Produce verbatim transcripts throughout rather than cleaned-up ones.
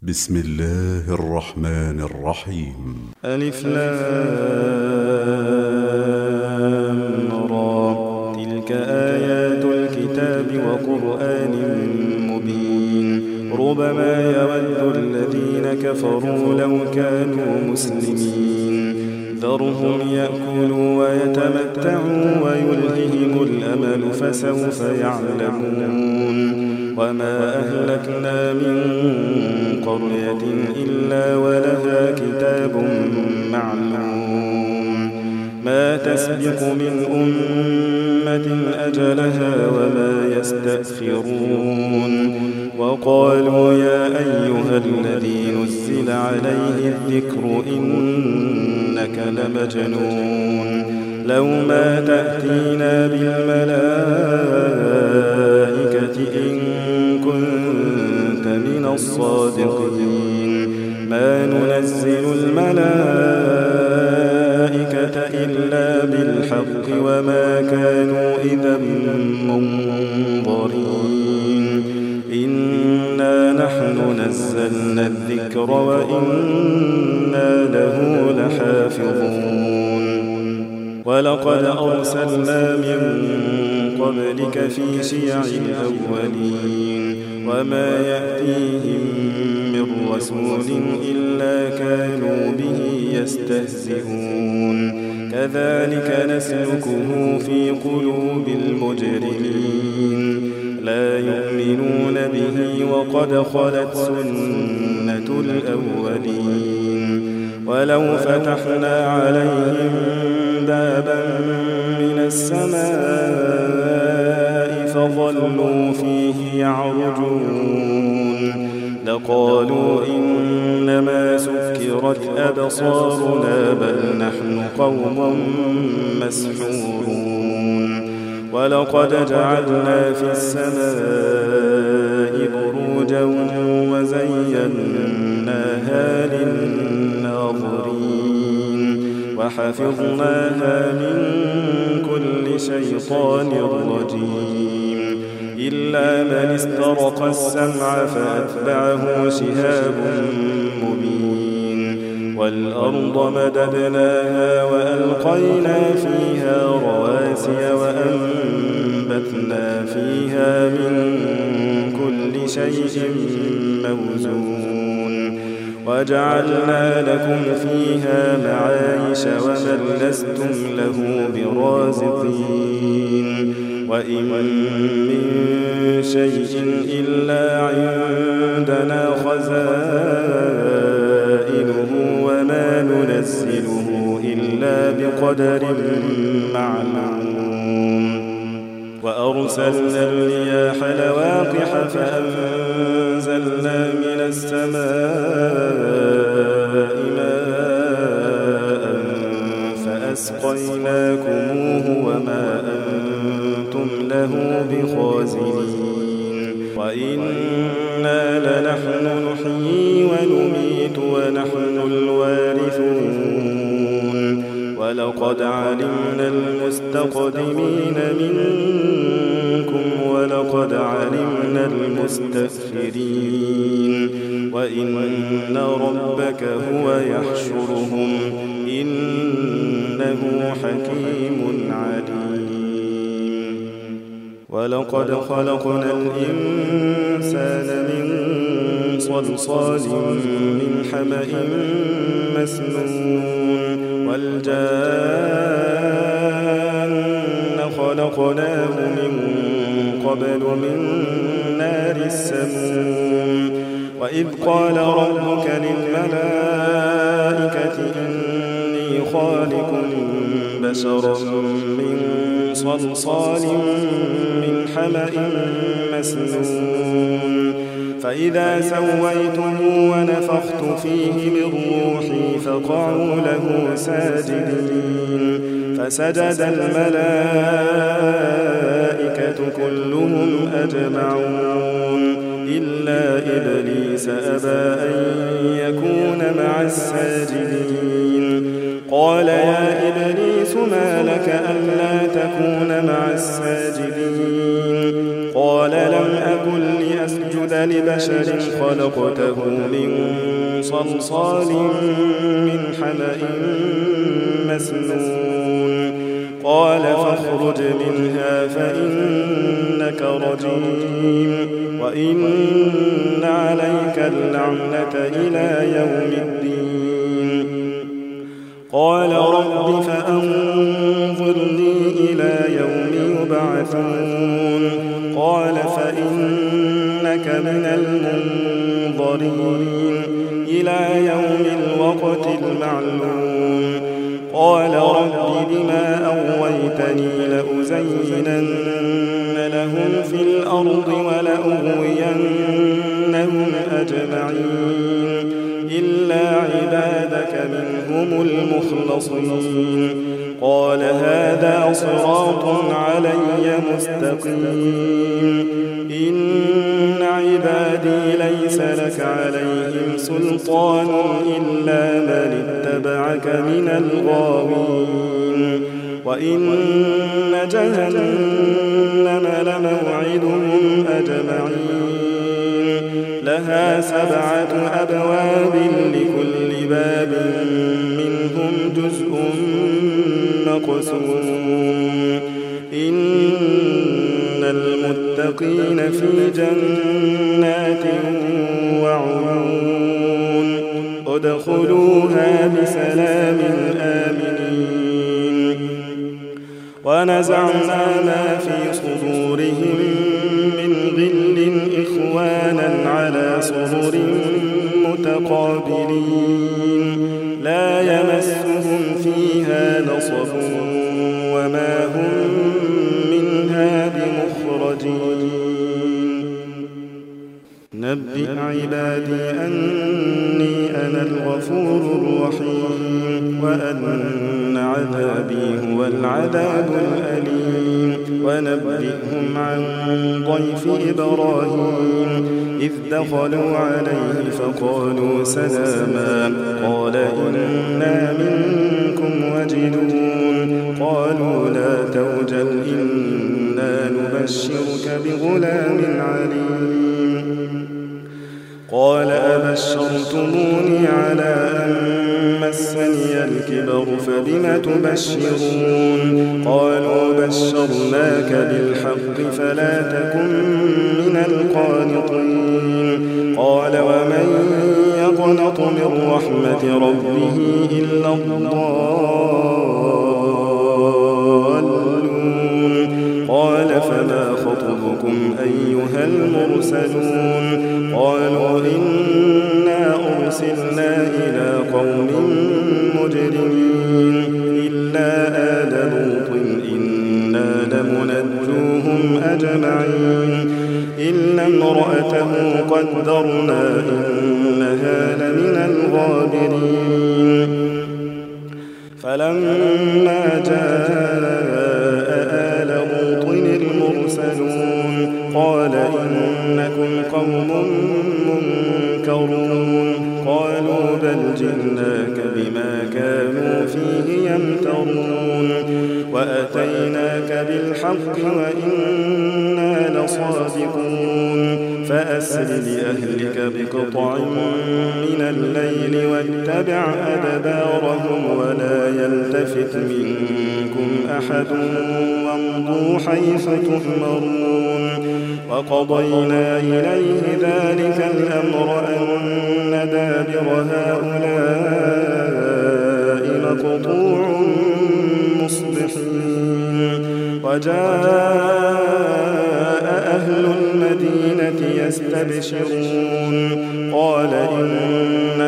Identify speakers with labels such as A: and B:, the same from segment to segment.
A: بسم الله الرحمن الرحيم.
B: ألف لام را. تلك آيات الكتاب وقرآن مبين. ربما يود الذين كفروا لو كانوا مسلمين. ذرهم يأكلوا ويتمتعوا ويلههم الأمل فسوف يعلمون. وما أهلكنا من قرية إلا ولها كتاب معلوم. ما تسبق من أمة أجلها وما يستأخرون. وقالوا يا أيها الذي نزل عليه الذكر إنك لمجنون. لو ما تأتينا بالملائكة إن كنت من الصادقين. ما ننزل الملائكة إلا بالحق وما كانوا إذا منظرين. إنا نحن نزلنا الذكر وإنا له لحافظون. ولقد أرسلنا من قبلك في شيع الأولين. وما يأتيهم من رسول إلا كانوا به يستهزئون. كذلك نسلكه في قلوب المجرمين. لا يؤمنون به وقد خلت سنة الأولين. ولو فتحنا عليهم بابا من السماء فظلوا فيه يعرجون لقالوا إنما سكرت أبصارنا بل نحن قوم مسحورون. ولقد جعلنا في السماء بروجا وزيناها للناظرين وحفظناها من كل شيطان رجيم. إلا من استرق السمع فأتبعه شهاب مبين. والأرض مددناها وألقينا فيها رواسي وأنبتنا فيها من كل شيء موزون. وجعلنا لكم فيها معايش ومن لستم له برازقين. وإن من شيء إلا عندنا خزائنه وما ننزله إلا بقدر معلوم. وأرسلنا الرياح لواقح فأنزلنا من السماء ماء فأسقيناكموه وما أنتم له بخازنين. وإنا لنحن نحيي ونميت ونحن الوارثون. ولقد علمنا المستقدمين منكم ولقد علمنا المستأخرين. وإن ربك هو يحشرهم إنه حكيم عليم. ولقد خلقنا الإنسان من صلصال من حمأ مسنون. والجان خلقناه من قبل من نار السموم. وإذ قال ربك للملائكة إني خالق بشرا من صلصال من حمأ مسنون. فإذا سويته ونفخت فيه من روحي فقعوا له ساجدين. فسجد الملائكة كلهم أجمعون إلا إبليس أبى أن يكون مع الساجدين. قال يا إبليس ما لك ألا تكون مع الساجدين؟ قال قال لم أكن لأسجد لبشر خلقته من صلصال من حمأ مسنون قال فاخرج منها فإنك رجيم وإن عليك اللعنة إلى يوم الدين قال رب فأنظرني إلى يوم يبعثون قال فإنك من المنظرين إلى يوم الوقت المعلوم قال رب بما أغويتني لأزينن لهم في الأرض ولأغوينهم أجمعين إلا عبادك منهم المخلصين قال هذا صراط علي مستقيم إن عبادي ليس لك عليهم سلطان إلا من اتبعك من الغاوين وإن جهنم لموعدهم أجمعين لها سبعة أبواب لكل باب منهم جزء مقسوم إن المتقين في جنات وعيون ادخلوها بسلام آمنين ونزعنا ما في صدورهم من غل إخوانا على سرر متقابلين لا يمسهم فيها نصب وما هم منها بمخرجين نبئ عبادي أني أنا الغفور الرحيم وأن عذابي هو العذاب الأليم ونبئهم عن ضيف إبراهيم إذ دخلوا عليه فقالوا سلاما قال إنا منكم وجلون قالوا لا توجل إنا نبشرك بغلام عليم قال أبشرتموني على أن مسني الكبر فبم تبشرون قالوا بشرناك بالحق فلا تكن من القانطين قال ومن يقنط من رحمة ربه إلا الضالون قال فما خطبكم أيها المرسلون قالوا إنا أرسلنا إلى قوم مجرمين إلا آل لوط إنا لمنجوهم أجمعين إلا امرأته قدرنا إنها لمن الغابرين فلما جاء آل لوط المرسلون قال إنكم قوم منكرون قالوا بل جئناك بما كانوا فيه يمترون وأتيناك بالحق وإنا لصادقون فأسر بأهلك بقطع من الليل واتبع أدبارهم ولا يلتفت منكم أحد وامضوا حيث تؤمرون وقضينا إليه ذلك الأمر أن دابر هؤلاء مقطوع مصبحين وجاء أهل المدينة يستبشرون قال إن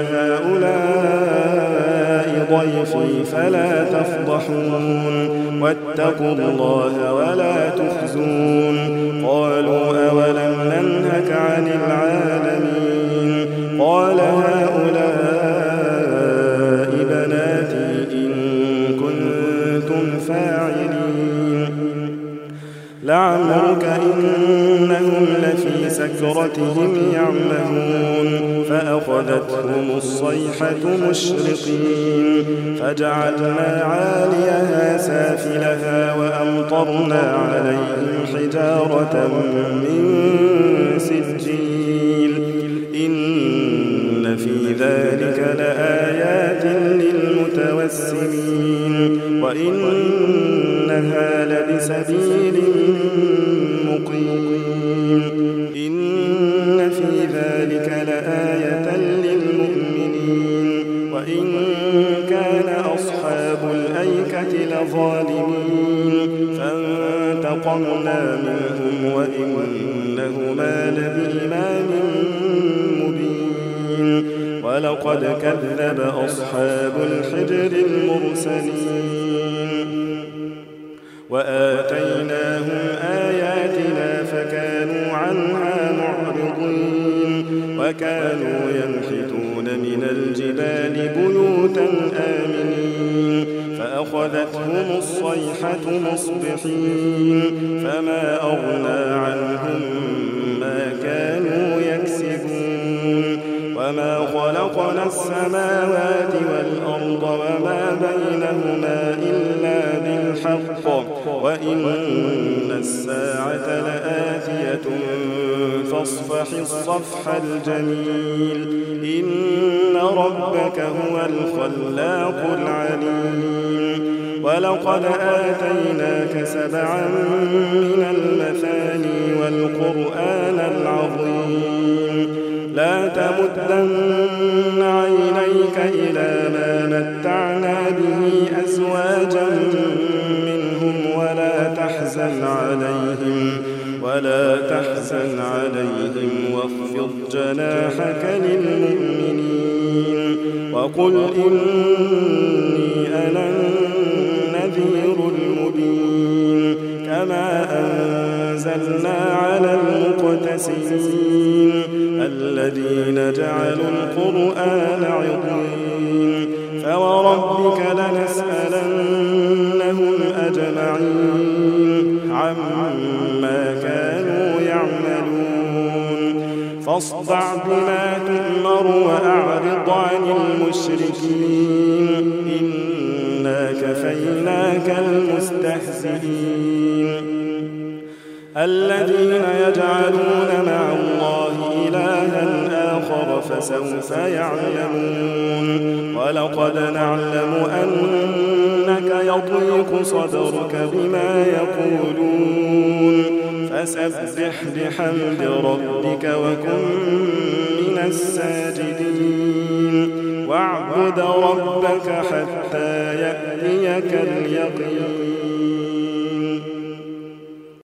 B: هؤلاء ضيفي فلا تفضحون واتقوا الله ولا تخزون قالوا أولم ننهك عن العالمين قال هؤلاء بناتي إن كنتم فاعلين لعمرك إنهم لفي سكرتهم يعمهون فأخذتهم الصيحة مشرقين فجعلنا عاليها سافلها وأمطرنا عليهم حجارة من سجيل إن في ذلك لآيات للمتوسمين وإنها لبسبيل مقيم إن في ذلك لآية للمؤمنين وإن كان أصحاب الأيكة لظالمين فانتقمنا منهم وإنهما لبإمام مبين ولقد كذب أصحاب الحجر المرسلين وآتيناهم آياتنا فكانوا عنها معرضين وكانوا ينحتون من الجبال بيوتا آمنين فأخذتهم الصيحة مصبحين فما أغنى عنهم ما كانوا يكسبون وما خلقنا السماوات والأرض وما بينهما إلا بالحق وإن الساعة لآتية فاصفح الصفح الجميل إن ربك هو الخلاق العليم ولقد آتيناك سبعا من المثاني والقرآن العظيم لا تمدن عينيك إلى ما متعنا به أزواجا منهم ولا تحزن عليهم ولا تحزن عليهم واخفض جناحك للمؤمنين وقل إني أنا النذير المبين كما أنزلنا على المقتسمين الذين جعلوا القرآن عضين فوربك لنسألنهم أجمعين عما كانوا يعملون فاصدع بما تؤمر وأعرض عن المشركين إنا كفيناك المستهزئين الذين يجعلون مع الله إلها آخر فسوف يعلمون ولقد نعلم أنك يضيق صدرك بما يقولون فسبح بحمد ربك وكن من الساجدين واعبد ربك حتى يأتيك اليقين